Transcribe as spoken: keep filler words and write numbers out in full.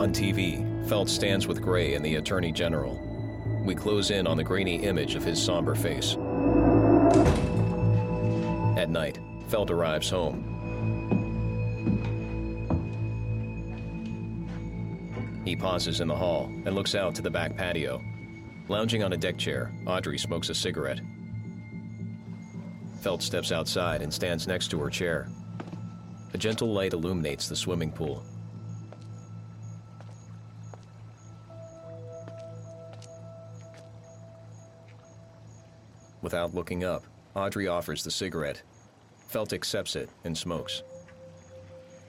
On T V, Felt stands with Gray and the Attorney General. We close in on the grainy image of his somber face. At night, Felt arrives home. He pauses in the hall and looks out to the back patio. Lounging on a deck chair, Audrey smokes a cigarette. Felt steps outside and stands next to her chair. A gentle light illuminates the swimming pool. Without looking up, Audrey offers the cigarette. Felt accepts it and smokes.